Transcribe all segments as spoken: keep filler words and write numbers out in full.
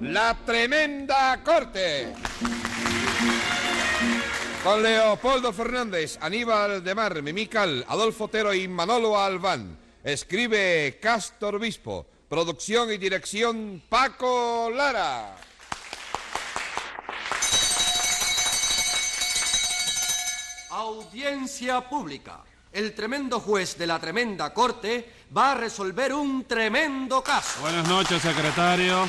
La Tremenda Corte. Con Leopoldo Fernández, Aníbal de Mar, Mimical, Adolfo Otero y Manolo Albán. Escribe Castor Bispo. Producción y dirección Paco Lara. Audiencia pública. El tremendo juez de la tremenda corte va a resolver un tremendo caso. Buenas noches, secretario.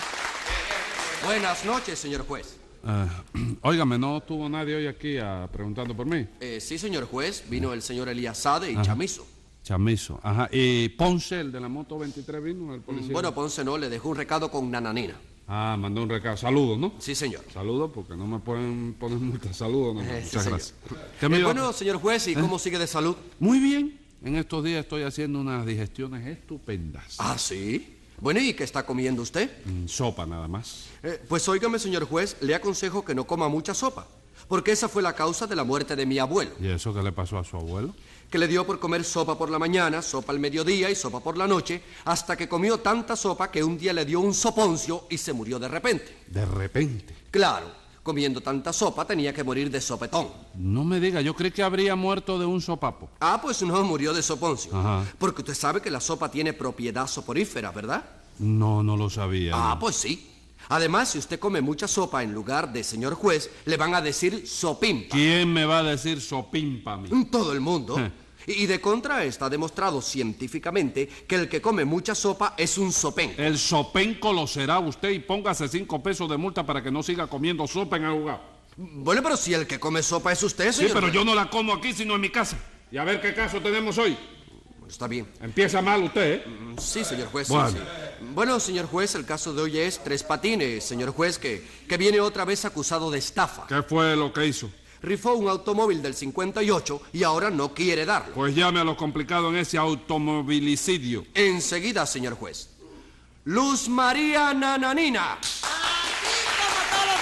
Buenas noches, señor juez. Uh, óigame, ¿no tuvo nadie hoy aquí uh, preguntando por mí? Eh, sí, señor juez. Vino el señor Eliasade y Ajá. Chamizo. Chamizo, ajá. ¿Y Ponce, el de la moto veintitrés, vino, el policía? Bueno, Ponce no, le dejó un recado con Nananina. Ah, mandó un recado. Saludos, ¿no? Sí, señor. Saludos, porque no me pueden poner multa. Saludos, no. Eh, Muchas sí, gracias. Eh, bueno, señor juez, ¿y ¿Eh? cómo sigue de salud? Muy bien. En estos días estoy haciendo unas digestiones estupendas. ¿Ah, sí? Bueno, ¿y qué está comiendo usted? Mm, sopa, nada más. Eh, pues óigame, señor juez, le aconsejo que no coma mucha sopa, porque esa fue la causa de la muerte de mi abuelo. ¿Y eso qué le pasó a su abuelo? Que le dio por comer sopa por la mañana, sopa al mediodía y sopa por la noche, hasta que comió tanta sopa que un día le dio un soponcio y se murió de repente. ¿De repente? Claro, comiendo tanta sopa tenía que morir de sopetón. No me diga, yo creí que habría muerto de un sopapo. Ah, pues no, murió de soponcio. Ajá. Porque usted sabe que la sopa tiene propiedad soporífera, ¿verdad? No, no lo sabía. Ah, no. pues sí. Además, si usted come mucha sopa en lugar de señor juez, le van a decir sopimpa. ¿Quién me va a decir sopimpa a mí? Todo el mundo. Y de contra está demostrado científicamente que el que come mucha sopa es un sopenco. El sopenco lo será usted y póngase cinco pesos de multa para que no siga comiendo sopa en el lugar. Bueno, pero si el que come sopa es usted, señor. Sí, pero yo no la como aquí, sino en mi casa. Y a ver qué caso tenemos hoy. Está bien. Empieza mal usted, ¿eh? Sí, señor juez. Bueno. Sí, sí. Bueno, señor juez, el caso de hoy es Tres Patines, señor juez, que, que viene otra vez acusado de estafa. ¿Qué fue lo que hizo? Rifó un automóvil del cincuenta y ocho y ahora no quiere darlo. Pues llame a lo complicado en ese automovilicidio. Enseguida, señor juez. Luz María Nananina. Aquí como todos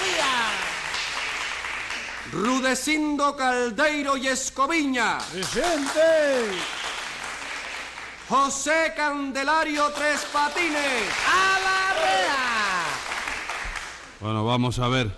los días. Rudecindo Caldeiro y Escoviña. ¡Presente! José Candelario Tres Patines. ¡A la rea! Bueno, vamos a ver.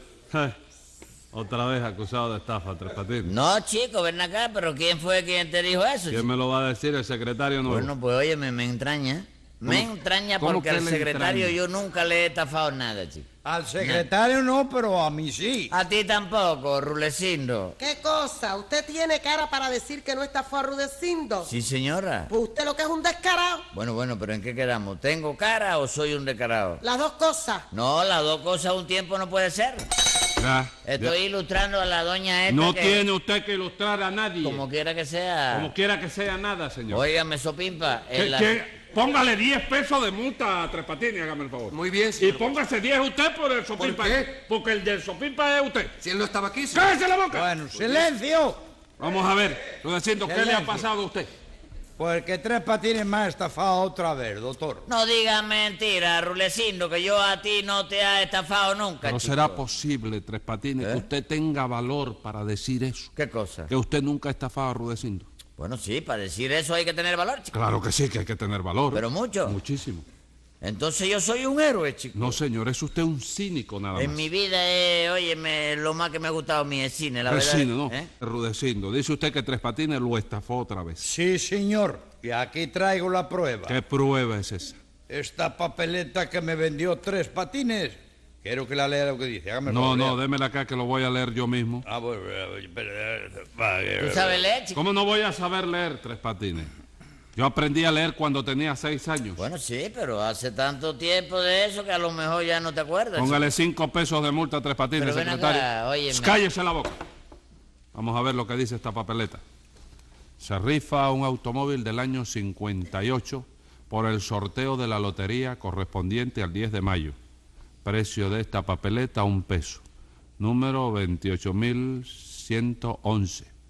Otra vez acusado de estafa, Tres Patines. No, chico, ven acá, pero ¿quién fue quien te dijo eso? ¿Quién chico? me lo va a decir? ¿El secretario no? Bueno, pues oye, me, me entraña. Me entraña ¿Cómo porque que al le secretario entraña? yo nunca le he estafado nada, chico. Al secretario no, pero a mí sí. A ti tampoco, Rulecindo. ¿Qué cosa? ¿Usted tiene cara para decir que no estafó a Rudecindo? Sí, señora. Pues usted lo que es un descarado. Bueno, bueno, pero ¿en qué quedamos? ¿Tengo cara o soy un descarado? Las dos cosas. No, las dos cosas a un tiempo no puede ser. Ya, Estoy ya. ilustrando a la doña esta No que, tiene usted que ilustrar a nadie. como quiera que sea. Como quiera que sea nada, señor. Óigame, Sopimpa. ¿Qué- en la- qué? Póngale diez pesos de multa a Tres Patines, hágame el favor. Muy bien, Y señor. póngase diez usted por el sopimpa. ¿Por qué? Porque el del sopimpa es usted. Si él no estaba aquí, señor. ¡Cállese la boca! Bueno, silencio. Vamos a ver, Rudecindo, ¿qué le ha Silencio. pasado a usted? Pues que Tres Patines me ha estafado otra vez, doctor. No digas mentira, Rulecindo, que yo a ti no te ha estafado nunca, Pero chico. será posible, Tres Patines, ¿Eh? que usted tenga valor para decir eso. ¿Qué cosa? Que usted nunca ha estafado a Rudecindo. Bueno, sí, para decir eso hay que tener valor, chico. Claro que sí, que hay que tener valor. ¿Pero mucho? Muchísimo. Entonces yo soy un héroe, chico. No, señor, es usted un cínico nada más. En mi vida, eh, óyeme, lo más que me ha gustado a mí es cine, la El verdad. cine, ¿no? ¿Eh? Rudecindo. Dice usted que Tres Patines lo estafó otra vez. Sí, señor. Y aquí traigo la prueba. ¿Qué prueba es esa? Esta papeleta que me vendió Tres Patines. Quiero que la lea lo que dice. Hágame el No, favor, no, lea. démela acá que lo voy a leer yo mismo. Ah, bueno, espera, espera. ¿Tú sabes leer, chico? ¿Cómo no voy a saber leer, Tres Patines? Yo aprendí a leer cuando tenía seis años. Bueno, sí, pero hace tanto tiempo de eso que a lo mejor ya no te acuerdas. Póngale cinco pesos de multa a Tres Patines, Pero ven secretario. acá, óyeme. Cállese la boca. Vamos a ver lo que dice esta papeleta. Se rifa un automóvil del año cincuenta y ocho por el sorteo de la lotería correspondiente al diez de mayo. Precio de esta papeleta, un peso. Número veintiocho mil ciento once.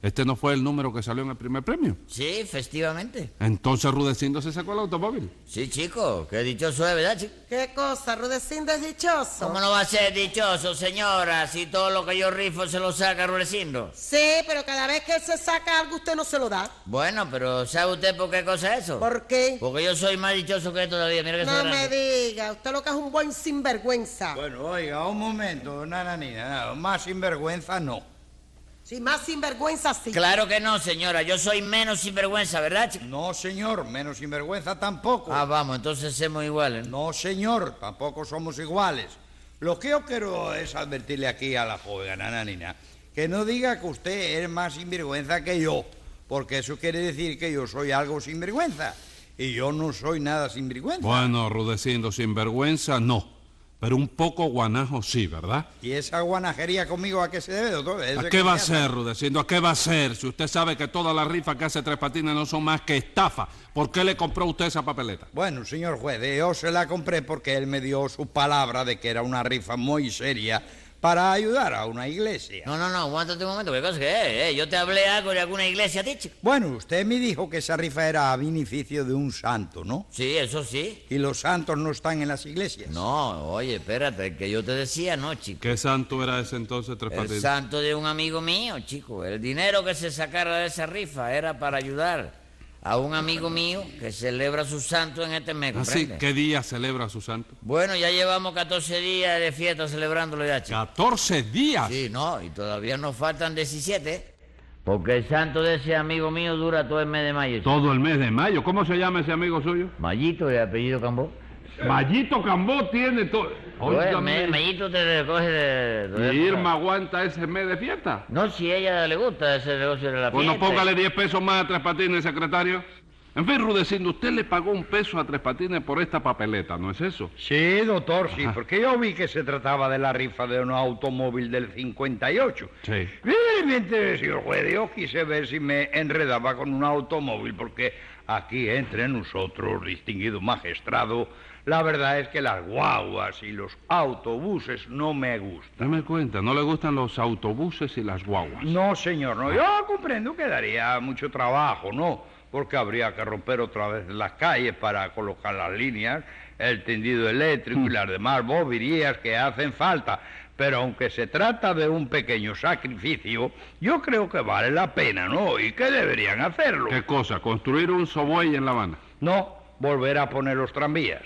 ¿Este no fue el número que salió en el primer premio? Sí, efectivamente. Entonces Rudecindo se sacó el automóvil. Sí, chico, qué dichoso es, ¿verdad, chico? ¿Qué cosa? ¿Rudecindo es dichoso? ¿Cómo no va a ser dichoso, señora, si todo lo que yo rifo se lo saca Rudecindo? Sí, pero cada vez que él se saca algo, usted no se lo da. Bueno, pero ¿sabe usted por qué cosa es eso? ¿Por qué? Porque yo soy más dichoso que él todavía, mira que soy No me grande. diga, usted lo que es un buen sinvergüenza. Bueno, oiga, un momento, nananina, más sinvergüenza no. Sí, más sinvergüenza sí. Claro que no, señora, yo soy menos sinvergüenza, ¿verdad, chico? No, señor, menos sinvergüenza tampoco. Ah, vamos, entonces somos iguales, ¿no? No, señor, tampoco somos iguales. Lo que yo quiero es advertirle aquí a la joven nananina que no diga que usted es más sinvergüenza que yo, porque eso quiere decir que yo soy algo sinvergüenza, y yo no soy nada sinvergüenza. Bueno, Rudecindo, sinvergüenza no, pero un poco guanajo sí, ¿verdad? ¿Y esa guanajería conmigo a qué se debe, doctor? ¿A ¿Ese qué va a me hace? ser, Rudecindo? ¿A qué va a ser? Si usted sabe que todas las rifas que hace Tres Patines no son más que estafa, ¿por qué le compró usted esa papeleta? Bueno, señor juez, yo se la compré porque él me dio su palabra de que era una rifa muy seria para ayudar a una iglesia. No, no, no, aguántate un momento, ¿qué cosa que es? Eh? Yo te hablé algo de alguna iglesia, a ti, chico. Bueno, usted me dijo que esa rifa era a beneficio de un santo, ¿no? Sí, eso sí. Y los santos no están en las iglesias. No, oye, espérate, el que yo te decía, no, chico. ¿Qué santo era ese entonces, Tres El Patines? santo de un amigo mío, chico. El dinero que se sacara de esa rifa era para ayudar a un amigo mío que celebra su santo en este mes, Así, ¿comprende? ¿qué día celebra su santo? Bueno, ya llevamos catorce días de fiesta celebrándolo ya, chico. catorce días. Sí, no, y todavía nos faltan diecisiete. Porque el santo de ese amigo mío dura todo el mes de mayo, chico. Todo el mes de mayo. ¿Cómo se llama ese amigo suyo? Mayito, de apellido Cambó. Mayito Cambó tiene todo. Oye, me- Mayito te recoge de... de- ¿Y Irma aguanta ese mes de fiesta? No, si a ella le gusta ese negocio de la Bueno, fiesta. póngale diez pesos más a Tres Patines, secretario. En fin, Rudecindo, usted le pagó un peso a Tres Patines por esta papeleta, ¿no es eso? Sí, doctor, sí, porque yo vi que se trataba de la rifa de un automóvil del cincuenta y ocho. Sí. Evidentemente, señor juez, yo quise ver si me enredaba con un automóvil, porque aquí entre nosotros, distinguido magistrado, la verdad es que las guaguas y los autobuses no me gustan. Dame cuenta, no le gustan los autobuses y las guaguas. No, señor, no. Yo comprendo que daría mucho trabajo, ¿no? Porque habría que romper otra vez las calles para colocar las líneas, el tendido eléctrico y las demás boberías que hacen falta. Pero aunque se trata de un pequeño sacrificio, yo creo que vale la pena, ¿no? Y que deberían hacerlo. ¿Qué cosa? ¿Construir un subway en La Habana? No, volver a poner los tranvías.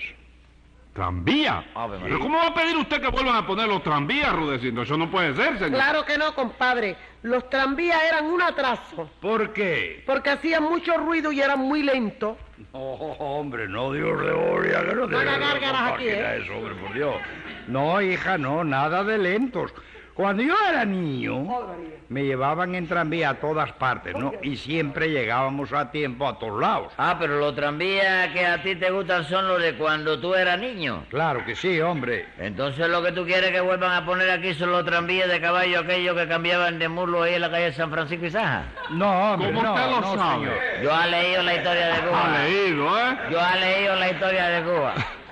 ¿Tranvía? Ave María. ¿Pero cómo va a pedir usted que vuelvan a poner los tranvías, Rudecindo? Eso no puede ser, señor. Claro que no, compadre. Los tranvías eran un atraso, ¿Por qué? porque hacían mucho ruido y eran muy lentos. Oh, hombre, no, Dios de gloria, que no No haga gárgaras aquí, ¿eh? eso, hombre, por Dios. No, hija, no, nada de lentos. Cuando yo era niño, me llevaban en tranvía a todas partes, ¿no? Y siempre llegábamos a tiempo a todos lados. Ah, pero los tranvías que a ti te gustan son los de cuando tú eras niño. Claro que sí, hombre. Entonces lo que tú quieres que vuelvan a poner aquí son los tranvías de caballo aquellos que cambiaban de mulo ahí en la calle San Francisco y Saja. No, hombre, ¿Cómo no, usted lo no, sabe? señor. Yo he leído la historia de Cuba. Ha leído, ¿eh? Yo he leído la historia de Cuba.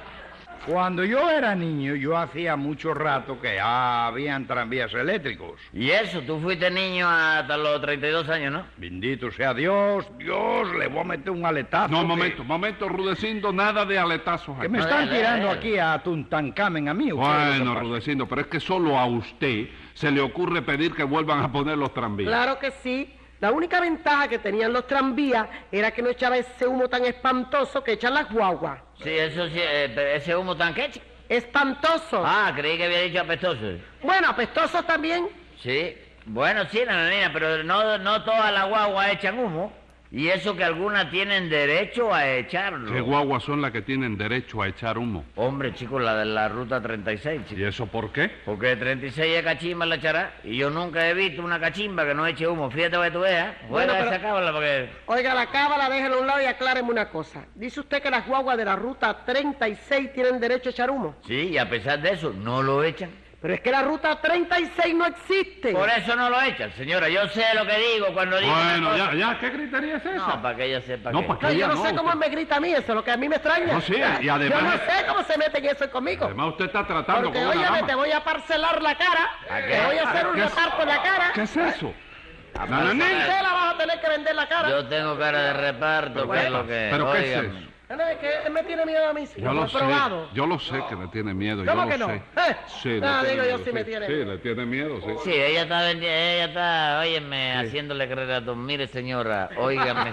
Cuando yo era niño, yo hacía mucho rato que habían tranvías eléctricos. Y eso, tú fuiste niño hasta los treinta y dos años, ¿no? Bendito sea Dios, Dios, le voy a meter un aletazo. No, que- momento, momento, Rudecindo, nada de aletazos Que aquí. me están Dale, tirando dale. aquí a Tuntankamen, a mí. ¿usted lo que Bueno, pasa? Rudecindo, pero es que solo a usted se le ocurre pedir que vuelvan a poner los tranvías. Claro que sí. La única ventaja que tenían los tranvías era que no echaba ese humo tan espantoso que echan las guaguas. Sí, eso sí, eh, pero ese humo tan queche. Espantoso. Ah, creí que había dicho apestoso. Bueno, apestosos también. Sí, bueno, sí, nananina, pero no, no todas las guaguas echan humo. Y eso que algunas tienen derecho a echarlo. ¿Qué guaguas son las que tienen derecho a echar humo? Hombre, chicos, la de la ruta treinta y seis, chico. ¿Y eso por qué? Porque treinta y seis es cachimba la echará. Y yo nunca he visto una cachimba que no eche humo. Fíjate lo que tú veas. Bueno, Bueno, pero- esa cábala porque... Oiga, la cábala, déjelo a un lado y acláreme una cosa. Dice usted que las guaguas de la ruta treinta y seis tienen derecho a echar humo. Sí, y a pesar de eso, no lo echan. Pero es que la ruta treinta y seis no existe. Por eso no lo echan, señora. Yo sé lo que digo cuando digo una Bueno, cosa. ya, ya, ¿qué gritería es esa? No, para que ella sepa No, que... para que No, yo ella no sé no, cómo usted- me grita a mí, eso es lo que a mí me extraña. No, sí, y además- Yo no sé cómo se meten eso conmigo. Además, usted está tratando Porque, con una óyeme, dama. te voy a parcelar la cara, ¿A qué? te voy a hacer un ¿Qué es- reparto en la cara. ¿Qué es eso? A Nananina. pagar. Usted la vas a tener que vender la cara. Yo tengo cara de reparto, ¿qué es lo que es? ¿Pero qué es Óigame. eso? No, es que él me tiene miedo a mí, sí, Yo lo he sé, probado. yo lo sé que le tiene miedo, yo ¿Cómo lo que no? sé. ¿Eh? Sí, le Ah, tiene digo yo miedo, sí me tiene sí, miedo. le tiene miedo, sí. Sí, ella está, vendi- ella está, óyeme, haciéndole creer a don, mire señora, óigame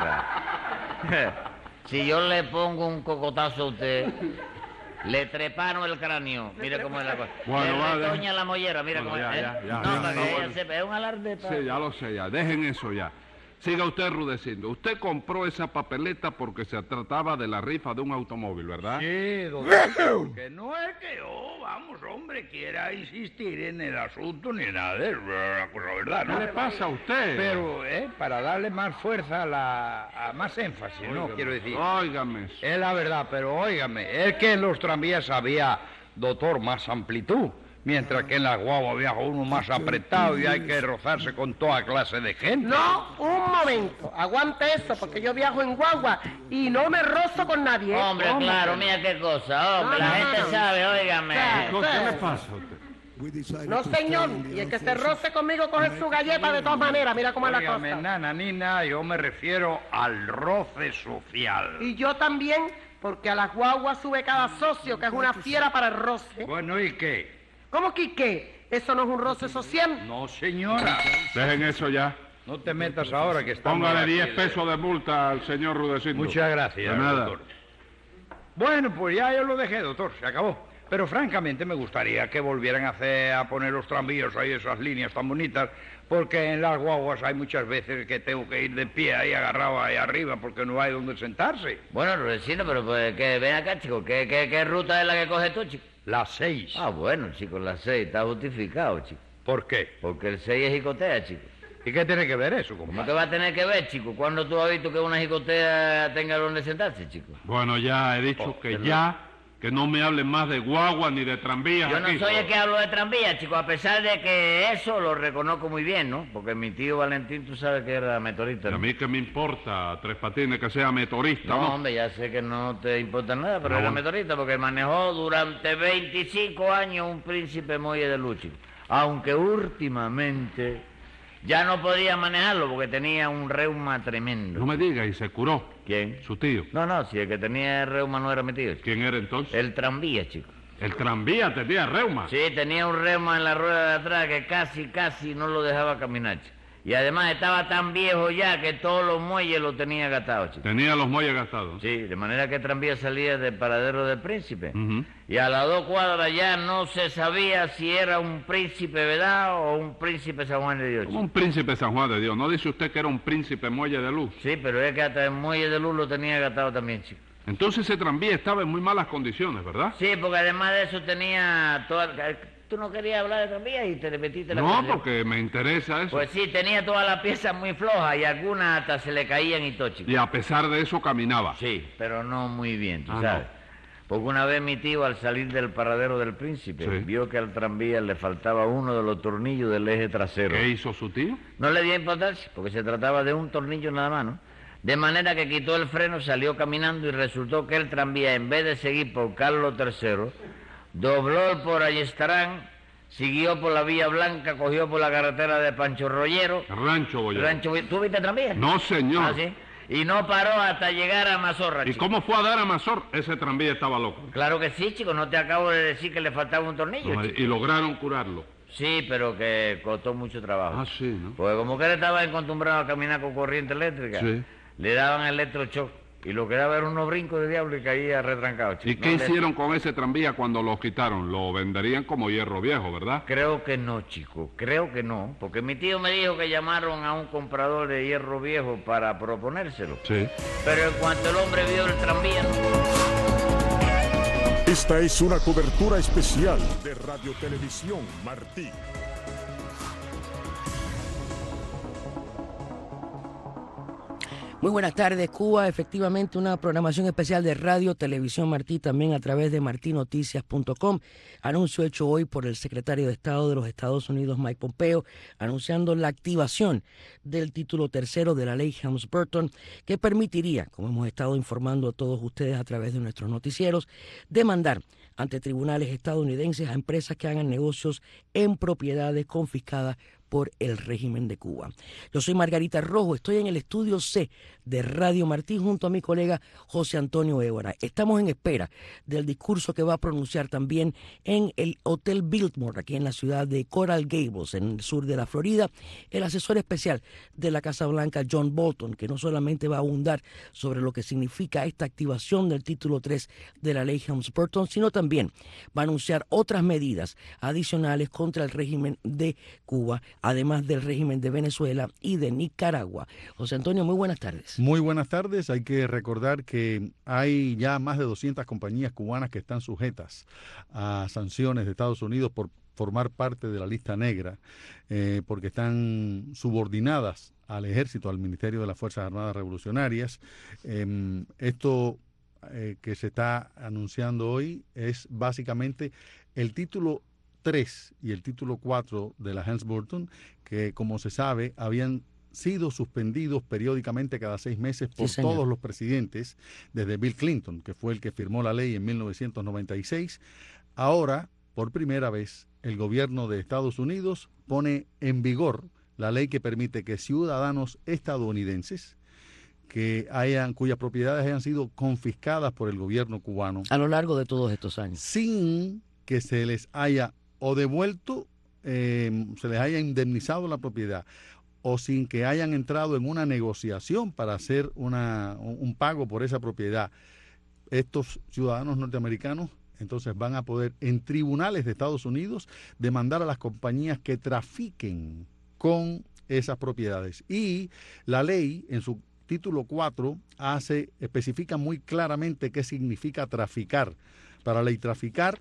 señora. Si yo le pongo un cocotazo a usted, le trepano el cráneo, mire cómo es la cosa. Bueno, le va, retoña deja. la mollera, mira Bueno, cómo ya, es. ¿eh? ya, ya, no, ya, para ya, que ella bueno. sepa, es un alarde. pa- Sí, ya lo sé, ya. Dejen eso ya. Siga usted rudeciendo. Usted compró esa papeleta porque se trataba de la rifa de un automóvil, ¿verdad? Sí, doctor, que no es que yo, vamos, hombre, quiera insistir en el asunto ni nada de eso, es una cosa verdad, ¿Qué ¿no? le pasa a usted? Pero, eh, para darle más fuerza a la, a más énfasis, ¿no? Quiero decir. Óigame. Es la verdad, pero óigame, es que en los tranvías había, doctor, más amplitud, mientras que en las guaguas viaja uno más apretado y hay que rozarse con toda clase de gente. No, un momento. Aguante eso, porque yo viajo en guagua y no me rozo con nadie. ¿eh? Hombre, claro, mira qué cosa, hombre, No, la no, gente no. sabe, óigame. Claro. ¿Qué le pasa a usted? No, señor. Y el que se roce conmigo coge su galleta de todas maneras. Mira cómo es la Óigame, cosa. nana, nina, yo me refiero al roce social. Y yo también, porque a las guaguas sube cada socio, que es una fiera para el roce. Bueno, ¿y qué? ¿Cómo que qué? ¿Eso no es un roce social? No, señora. Dejen eso ya. No te metas ahora que estamos... Póngale aquí diez de- pesos de multa al señor Rudecindo. Muchas gracias, De nada. doctor. Bueno, pues ya yo lo dejé, doctor, se acabó. Pero francamente me gustaría que volvieran a hacer a poner los tranvíos ahí, esas líneas tan bonitas, porque en las guaguas hay muchas veces que tengo que ir de pie ahí agarrado ahí arriba porque no hay donde sentarse. Bueno, Rudecindo, pero pues, que ven acá, chico, ¿qué, qué, qué ruta es la que coges tú, chico? Las seis. Ah, bueno, chico, la seis, está justificado, chico. ¿Por qué? Porque el seis es jicotea, chico. ¿Y qué tiene que ver eso, ¿Cómo compadre? que va a tener que ver, chico? ¿Cuándo tú has visto que una jicotea tenga donde sentarse, chico? Bueno, ya he dicho Oh, que perdón. ya, que no me hablen más de guagua ni de tranvías Yo no aquí. soy el que hablo de tranvía, chico, a pesar de que eso lo reconozco muy bien, ¿no? Porque mi tío Valentín, tú sabes que era meteorista, Y a ¿no? mí que me importa, Tres Patines, que sea meteorista, No, ¿no? hombre, ya sé que no te importa nada, pero No, era bueno. meteorista porque manejó durante veinticinco años un príncipe muelle de luz, chico. Aunque últimamente ya no podía manejarlo porque tenía un reuma tremendo. No me diga, y se curó. ¿Quién? Su tío. No, no, si el que tenía el reuma no era mi tío, chico. ¿Quién era entonces? El tranvía, chico. El tranvía tenía reuma. Sí, tenía un reuma en la rueda de atrás que casi, casi no lo dejaba caminar, chico. Y además estaba tan viejo ya que todos los muelles lo tenía gastados, chico. Tenía los muelles gastados. Sí, de manera que el tranvía salía del paradero del príncipe. Ujú. Y a las dos cuadras ya no se sabía si era un príncipe vedado o un príncipe San Juan de Dios, Como chico. un príncipe San Juan de Dios. ¿No dice usted que era un príncipe muelle de luz? Sí, pero es que hasta el muelle de luz lo tenía gastado también, chico. Entonces ese tranvía estaba en muy malas condiciones, ¿verdad? Sí, porque además de eso tenía toda... Tú no querías hablar de tranvía y te le metiste la No, cabeza. porque me interesa eso. Pues sí, tenía todas las piezas muy flojas y algunas hasta se le caían y todo, chico. Y a pesar de eso caminaba. Sí, pero no muy bien, tú Ah, sabes. no. Porque una vez mi tío, al salir del paradero del príncipe, Sí. vio que al tranvía le faltaba uno de los tornillos del eje trasero. ¿Qué hizo su tío? No le dio importancia, porque se trataba de un tornillo nada más, ¿no? De manera que quitó el freno, salió caminando y resultó que el tranvía, en vez de seguir por Carlos tercero, dobló por Ayestarán, siguió por la Vía Blanca, cogió por la carretera de Pancho Rollero. Rancho Boyero. Rancho, ¿tú viste el tranvía? No, señor. Ah, sí. Y no paró hasta llegar a Mazorra, ¿Y chico. cómo fue a dar a Mazor? Ese tranvía estaba loco. Claro que sí, chico, no te acabo de decir que le faltaba un tornillo, No, chico. y lograron curarlo. Sí, pero que costó mucho trabajo. Ah, sí, ¿no? Porque como que él estaba acostumbrado a caminar con corriente eléctrica, Sí. le daban electrochoc y lo que daba era unos brincos de diablo y caía retrancado, chico. ¿Y qué No le- hicieron con ese tranvía cuando lo quitaron? Lo venderían como hierro viejo, ¿verdad? Creo que no, chico, creo que no, porque mi tío me dijo que llamaron a un comprador de hierro viejo para proponérselo. Sí. Pero en cuanto el hombre vio el tranvía, Esta es una cobertura especial de Radio Televisión Martí. Muy buenas tardes, Cuba. Efectivamente, una programación especial de Radio Televisión Martí, también a través de martí noticias punto com. Anuncio hecho hoy por el secretario de Estado de los Estados Unidos, Mike Pompeo, anunciando la activación del título tercero de la ley Helms-Burton, que permitiría, como hemos estado informando a todos ustedes a través de nuestros noticieros, demandar ante tribunales estadounidenses a empresas que hagan negocios en propiedades confiscadas por el régimen de Cuba. Yo soy Margarita Rojo, estoy en el estudio C de Radio Martí junto a mi colega José Antonio Évora. Estamos en espera del discurso que va a pronunciar también en el Hotel Biltmore, aquí en la ciudad de Coral Gables, en el sur de la Florida, el asesor especial de la Casa Blanca, John Bolton, que no solamente va a abundar sobre lo que significa esta activación del título tres de la ley Helms-Burton, sino también va a anunciar otras medidas adicionales contra el régimen de Cuba, además del régimen de Venezuela y de Nicaragua. José Antonio, muy buenas tardes. Muy buenas tardes. Hay que recordar que hay ya más de doscientas compañías cubanas que están sujetas a sanciones de Estados Unidos por formar parte de la lista negra, eh, porque están subordinadas al ejército, al Ministerio de las Fuerzas Armadas Revolucionarias. Eh, esto eh, que se está anunciando hoy es básicamente el título tres y el título cuatro de la Helms-Burton, que como se sabe habían sido suspendidos periódicamente cada seis meses por sí, todos los presidentes, desde Bill Clinton, que fue el que firmó la ley en mil novecientos noventa y seis. Ahora, por primera vez, el gobierno de Estados Unidos pone en vigor la ley que permite que ciudadanos estadounidenses que hayan, cuyas propiedades hayan sido confiscadas por el gobierno cubano a lo largo de todos estos años, sin que se les haya o devuelto, eh, se les haya indemnizado la propiedad, o sin que hayan entrado en una negociación para hacer una, un pago por esa propiedad, estos ciudadanos norteamericanos entonces van a poder en tribunales de Estados Unidos demandar a las compañías que trafiquen con esas propiedades. Y la ley en su título cuatro hace, especifica muy claramente qué significa traficar. Para la ley traficar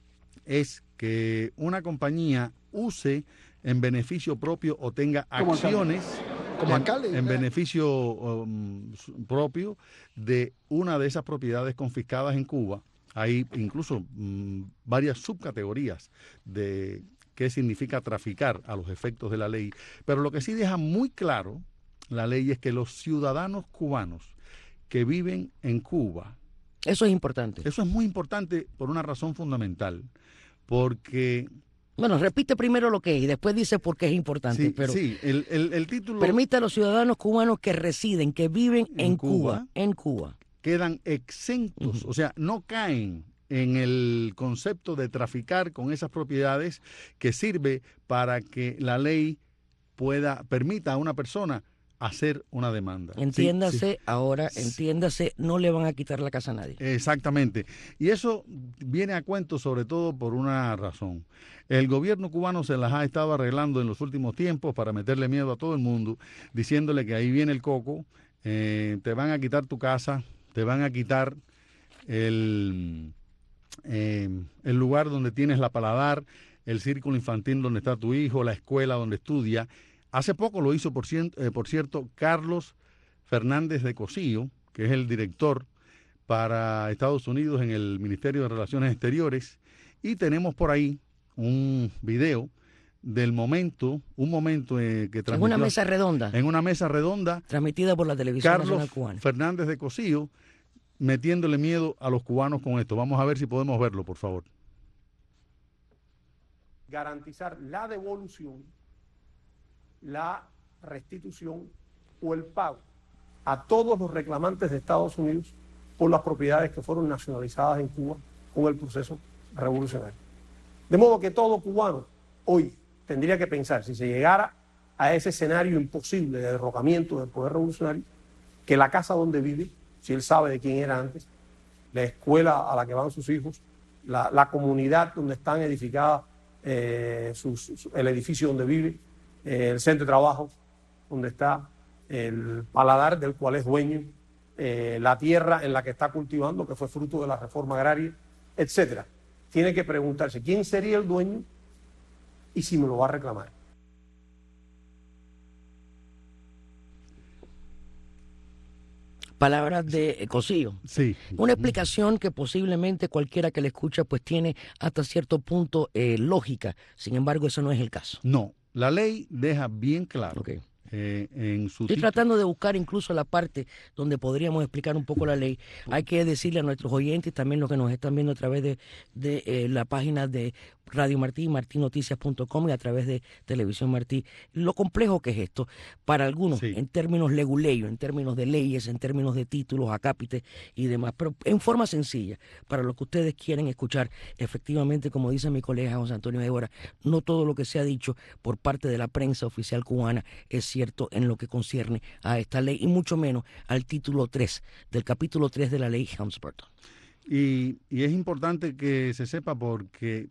es que una compañía use en beneficio propio o tenga acciones como alcalde, en, en beneficio um, propio de una de esas propiedades confiscadas en Cuba. Hay incluso um, varias subcategorías de qué significa traficar a los efectos de la ley. Pero lo que sí deja muy claro la ley es que los ciudadanos cubanos que viven en Cuba... Eso es importante. Eso es muy importante por una razón fundamental, porque... Bueno, repite primero lo que es y después dice por qué es importante. Sí, pero sí el, el, el título... Permite a los ciudadanos cubanos que residen, que viven en, en Cuba, Cuba, en Cuba. Quedan exentos, uh-huh. o sea, no caen en el concepto de traficar con esas propiedades que sirve para que la ley pueda, permita a una persona hacer una demanda. Entiéndase, sí, sí. ahora, sí. entiéndase, no le van a quitar la casa a nadie. Exactamente. Y eso viene a cuento sobre todo por una razón. El gobierno cubano se las ha estado arreglando en los últimos tiempos para meterle miedo a todo el mundo, diciéndole que ahí viene el coco, eh, te van a quitar tu casa, te van a quitar el, eh, el lugar donde tienes la paladar, el círculo infantil donde está tu hijo, la escuela donde estudia. Hace poco lo hizo, por, cierto, eh, por cierto, Carlos Fernández de Cosío, que es el director para Estados Unidos en el Ministerio de Relaciones Exteriores, y tenemos por ahí un video del momento, un momento eh, que transmitió... En una mesa redonda. En una mesa redonda. Transmitida por la televisión Carlos nacional cubana. Fernández de Cosío, metiéndole miedo a los cubanos con esto. Vamos a ver si podemos verlo, por favor. Garantizar la devolución, la restitución o el pago a todos los reclamantes de Estados Unidos por las propiedades que fueron nacionalizadas en Cuba con el proceso revolucionario. De modo que todo cubano hoy tendría que pensar, si se llegara a ese escenario imposible de derrocamiento del poder revolucionario, que la casa donde vive, si él sabe de quién era antes, la escuela a la que van sus hijos, la, la comunidad donde están edificadas, eh, sus, su, el edificio donde vive, eh, el centro de trabajo donde está, el paladar del cual es dueño, eh, la tierra en la que está cultivando, que fue fruto de la reforma agraria, etcétera. Tiene que preguntarse quién sería el dueño y si me lo va a reclamar. Palabras de Cosío. Sí. Una explicación que posiblemente cualquiera que le escucha pues tiene hasta cierto punto eh, lógica. Sin embargo, eso no es el caso. No, la ley deja bien claro. Okay. Eh, en su Estoy tratando de buscar incluso la parte donde podríamos explicar un poco la ley. Hay que decirle a nuestros oyentes, también los que nos están viendo a través de, de eh, la página de Radio Martí, martí noticias punto com y a través de Televisión Martí. Lo complejo que es esto, para algunos, sí, en términos leguleyos, en términos de leyes, en términos de títulos, acápites y demás, pero en forma sencilla, para lo que ustedes quieren escuchar, efectivamente, como dice mi colega José Antonio Évora, no todo lo que se ha dicho por parte de la prensa oficial cubana es cierto en lo que concierne a esta ley, y mucho menos al título tres del capítulo tres de la ley Helms-Burton. Y, y es importante que se sepa porque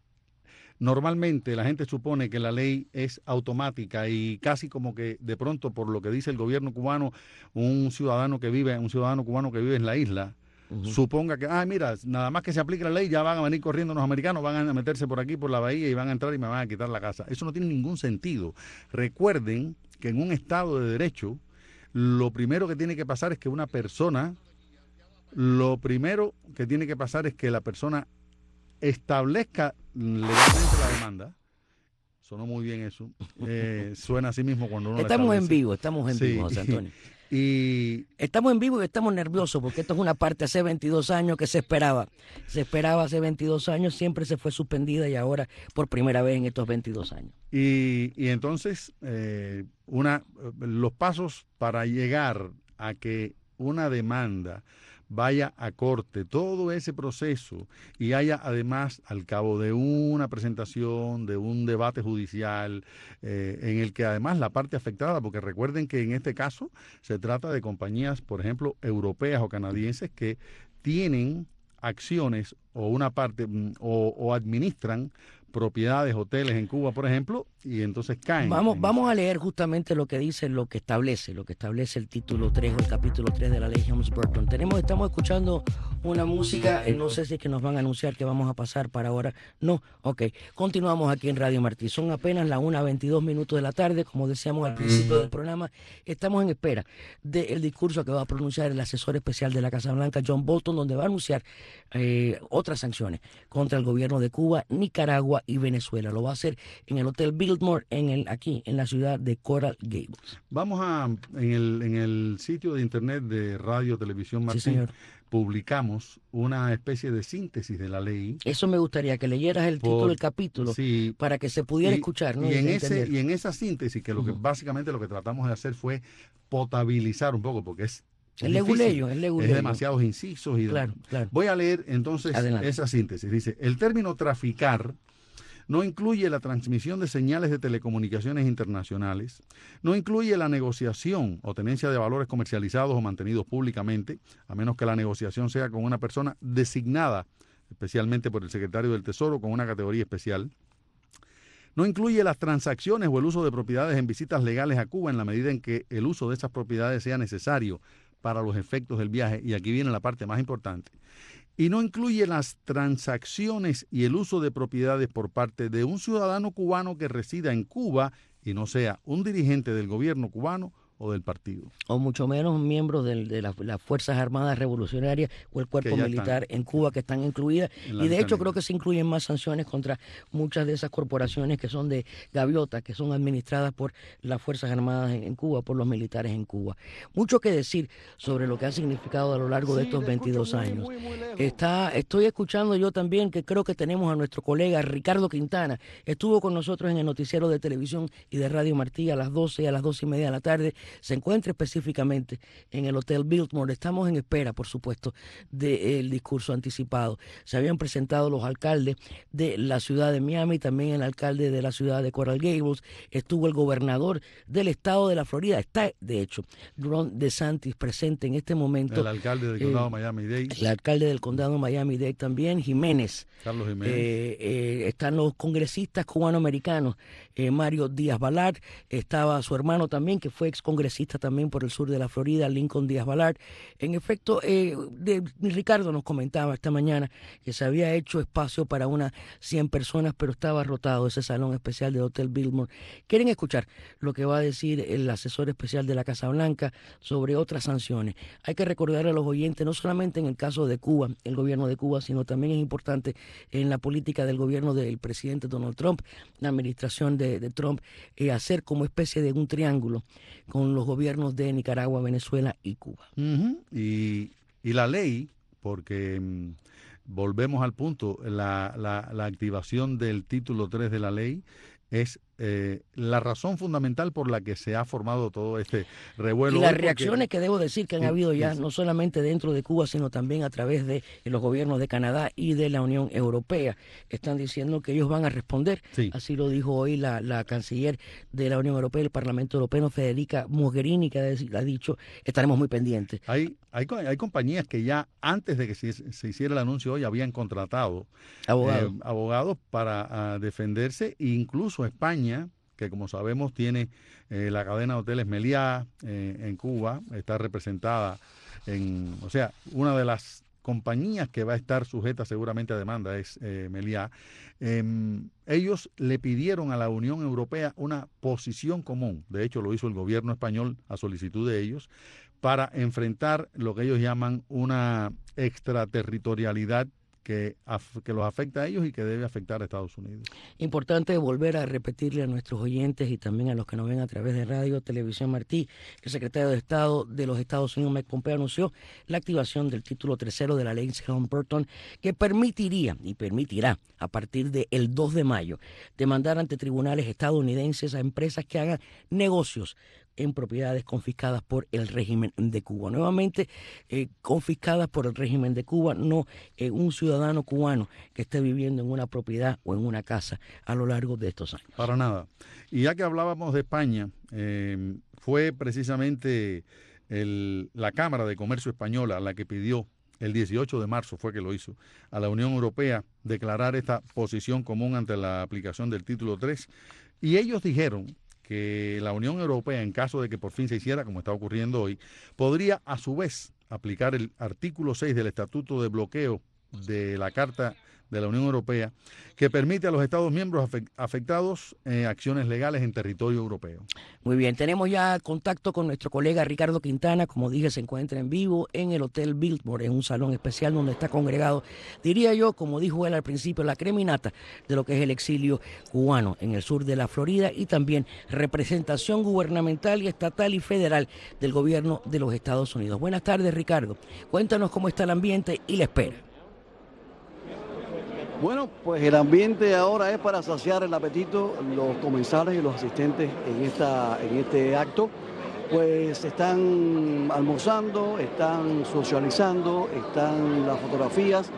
normalmente la gente supone que la ley es automática y casi como que de pronto, por lo que dice el gobierno cubano, un ciudadano que vive, un ciudadano cubano que vive en la isla, uh-huh, suponga que, ah, mira, nada más que se aplique la ley, ya van a venir corriendo los americanos, van a meterse por aquí, por la bahía, y van a entrar y me van a quitar la casa. Eso no tiene ningún sentido. Recuerden que en un Estado de Derecho, lo primero que tiene que pasar es que una persona... Lo primero que tiene que pasar es que la persona establezca legalmente la demanda. Sonó muy bien eso. Eh, suena así mismo cuando uno Estamos la en vivo, estamos en sí, vivo, José Antonio. Y estamos en vivo y estamos nerviosos porque esto es una parte hace veintidós años que se esperaba. Se esperaba hace veintidós años, siempre se fue suspendida y ahora por primera vez en estos veintidós años. Y, y entonces, eh, una, los pasos para llegar a que una demanda vaya a corte, todo ese proceso, y haya además, al cabo de una presentación, de un debate judicial, eh, en el que además la parte afectada, porque recuerden que en este caso se trata de compañías, por ejemplo, europeas o canadienses que tienen acciones o una parte o, o administran propiedades, hoteles en Cuba, por ejemplo, y entonces caen. Vamos, vamos a leer justamente lo que dice, lo que establece, lo que establece el título tres o el capítulo tres de la ley Helms-Burton. Tenemos, estamos escuchando una música, eh, no sé si es que nos van a anunciar que vamos a pasar para ahora. No, ok. Continuamos aquí en Radio Martí. Son apenas las una veintidós minutos de la tarde, como decíamos al principio del programa. Estamos en espera del discurso que va a pronunciar el asesor especial de la Casa Blanca, John Bolton, donde va a anunciar eh, otras sanciones contra el gobierno de Cuba, Nicaragua y Venezuela. Lo va a hacer en el Hotel Biltmore, en el, aquí, en la ciudad de Coral Gables. Vamos a, en el, en el sitio de internet de Radio Televisión Martí, sí, señor, publicamos una especie de síntesis de la ley. Eso me gustaría, que leyeras el Por, título del capítulo, sí, para que se pudiera y, escuchar, ¿no? Y en, ese, y en esa síntesis, que lo que uh-huh. básicamente lo que tratamos de hacer fue potabilizar un poco, porque es El leguleyo, el leguleyo. Es demasiados incisos. Y claro, claro. Voy a leer entonces Adelante. esa síntesis. Dice, el término traficar no incluye la transmisión de señales de telecomunicaciones internacionales, no incluye la negociación o tenencia de valores comercializados o mantenidos públicamente, a menos que la negociación sea con una persona designada, especialmente por el secretario del Tesoro, con una categoría especial. No incluye las transacciones o el uso de propiedades en visitas legales a Cuba en la medida en que el uso de esas propiedades sea necesario para los efectos del viaje, y aquí viene la parte más importante. Y no incluye las transacciones y el uso de propiedades por parte de un ciudadano cubano que resida en Cuba y no sea un dirigente del gobierno cubano o del partido. O mucho menos miembros de, de las, las Fuerzas Armadas Revolucionarias o el cuerpo militar en Cuba, que están incluidas. Y de hecho creo que se incluyen más sanciones contra muchas de esas corporaciones que son de gaviota, que son administradas por las Fuerzas Armadas en, en Cuba, por los militares en Cuba. Mucho que decir sobre lo que ha significado a lo largo de estos veintidós años. Muy, muy, muy Está, estoy escuchando yo también que creo que tenemos a nuestro colega Ricardo Quintana. Estuvo con nosotros en el noticiero de televisión y de Radio Martí a las doce y a las doce y media de la tarde. Se encuentra específicamente en el Hotel Biltmore. Estamos en espera, por supuesto, del discurso anticipado. Se habían presentado los alcaldes de la ciudad de Miami, también el alcalde de la ciudad de Coral Gables, estuvo el gobernador del estado de la Florida, está, de hecho, Ron DeSantis presente en este momento. El alcalde del condado eh, Miami-Dade. El alcalde del condado Miami-Dade también, Jiménez. Carlos Jiménez. Eh, eh, están los congresistas cubanoamericanos, eh, Mario Díaz Balart, estaba su hermano también, que fue ex congresista también por el sur de la Florida, Lincoln Díaz Balart. En efecto, eh, de, Ricardo nos comentaba esta mañana que se había hecho espacio para unas cien personas, pero estaba rotado ese salón especial del Hotel Biltmore. ¿Quieren escuchar lo que va a decir el asesor especial de la Casa Blanca sobre otras sanciones? Hay que recordar a los oyentes, no solamente en el caso de Cuba, el gobierno de Cuba, sino también es importante en la política del gobierno del presidente Donald Trump, la administración de, de Trump, eh, hacer como especie de un triángulo con los gobiernos de Nicaragua, Venezuela y Cuba. Uh-huh. y, y la ley, porque volvemos al punto, la, la, la activación del título tres de la ley es eh, la razón fundamental por la que se ha formado todo este revuelo. Y las porque, reacciones que debo decir que han sí, habido ya, sí. no solamente dentro de Cuba, sino también a través de los gobiernos de Canadá y de la Unión Europea, están diciendo que ellos van a responder. Sí. Así lo dijo hoy la, la canciller de la Unión Europea, el Parlamento Europeo, Federica Mogherini, que ha, ha dicho, estaremos muy pendientes. Hay, hay, hay compañías que ya antes de que se, se hiciera el anuncio hoy habían contratado abogados, eh, abogados para uh, defenderse, e incluso España, que como sabemos tiene eh, la cadena de hoteles Meliá eh, en Cuba, está representada en, o sea, una de las compañías que va a estar sujeta seguramente a demanda es eh, Meliá. Eh, ellos le pidieron a la Unión Europea una posición común, de hecho lo hizo el gobierno español a solicitud de ellos, para enfrentar lo que ellos llaman una extraterritorialidad Que, af, que los afecta a ellos y que debe afectar a Estados Unidos. Importante volver a repetirle a nuestros oyentes y también a los que nos ven a través de Radio Televisión Martí, el secretario de Estado de los Estados Unidos, Mike Pompeo, anunció la activación del título tercero de la ley Helms-Burton, que permitiría y permitirá a partir del dos de mayo demandar ante tribunales estadounidenses a empresas que hagan negocios en propiedades confiscadas por el régimen de Cuba. Nuevamente, eh, confiscadas por el régimen de Cuba, no eh, un ciudadano cubano que esté viviendo en una propiedad o en una casa a lo largo de estos años. Para nada. Y ya que hablábamos de España, eh, fue precisamente el, la Cámara de Comercio Española la que pidió, el dieciocho de marzo fue que lo hizo, a la Unión Europea declarar esta posición común ante la aplicación del título tres, y ellos dijeron que la Unión Europea, en caso de que por fin se hiciera, como está ocurriendo hoy, podría a su vez aplicar el artículo seis del Estatuto de Bloqueo de la Carta de la Unión Europea, que permite a los Estados miembros afectados eh, acciones legales en territorio europeo. Muy bien, tenemos ya contacto con nuestro colega Ricardo Quintana. Como dije, se encuentra en vivo en el Hotel Biltmore, en un salón especial donde está congregado, diría yo, como dijo él al principio, la creminata de lo que es el exilio cubano en el sur de la Florida, y también representación gubernamental y estatal y federal del gobierno de los Estados Unidos. Buenas tardes, Ricardo. Cuéntanos cómo está el ambiente y la espera. Bueno, pues el ambiente ahora es para saciar el apetito. Los comensales y los asistentes en, esta, en este acto pues están almorzando, están socializando, están las fotografías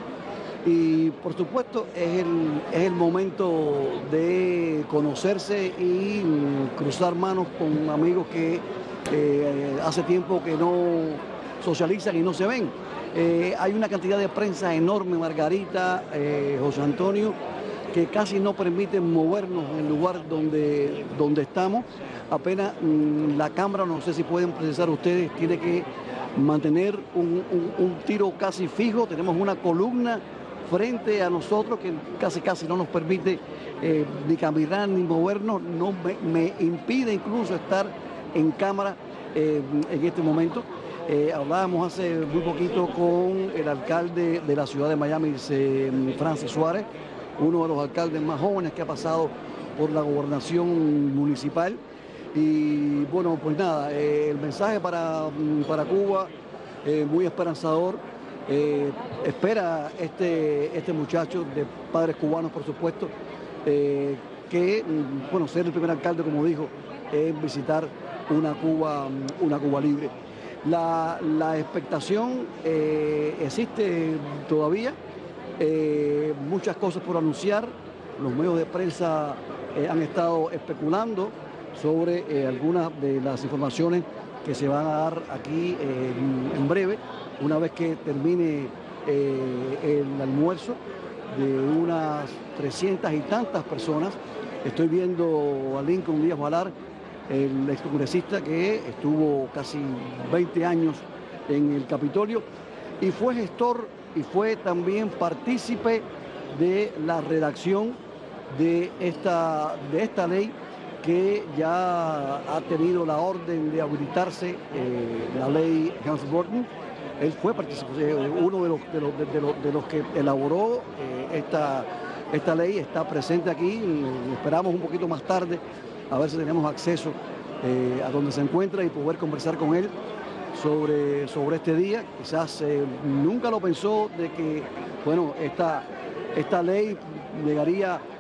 y por supuesto es el, es el momento de conocerse y cruzar manos con amigos que eh, hace tiempo que no socializan y no se ven. Eh, hay una cantidad de prensa enorme, Margarita, eh, José Antonio, que casi no permiten movernos en el lugar donde, donde estamos. Apenas mmm, la cámara, no sé si pueden precisar ustedes, tiene que mantener un, un, un tiro casi fijo. Tenemos una columna frente a nosotros que casi casi no nos permite eh, ni caminar ni movernos. No me, me impide incluso estar en cámara eh, en este momento. Eh, hablábamos hace muy poquito con el alcalde de la ciudad de Miami, eh, Francis Suárez, uno de los alcaldes más jóvenes que ha pasado por la gobernación municipal. Y bueno, pues nada, eh, el mensaje para, para Cuba, eh, muy esperanzador. Eh, espera este, este muchacho de padres cubanos, por supuesto, eh, que, bueno, ser el primer alcalde, como dijo, es visitar una Cuba, una Cuba libre. La, la expectación eh, existe todavía, eh, muchas cosas por anunciar. Los medios de prensa eh, han estado especulando sobre eh, algunas de las informaciones que se van a dar aquí eh, en, en breve, una vez que termine eh, el almuerzo de unas trescientas y tantas personas. Estoy viendo a Lincoln Díaz Valar, el excongresista que estuvo casi veinte años en el Capitolio y fue gestor y fue también partícipe de la redacción de esta, de esta ley que ya ha tenido la orden de habilitarse, eh, la ley Helms-Burton. Él fue uno de los, de los, de los, de los que elaboró eh, esta, esta ley, está presente aquí. Esperamos un poquito más tarde a ver si tenemos acceso eh, a donde se encuentra y poder conversar con él sobre, sobre este día. Quizás eh, nunca lo pensó de que, bueno, esta, esta ley llegaría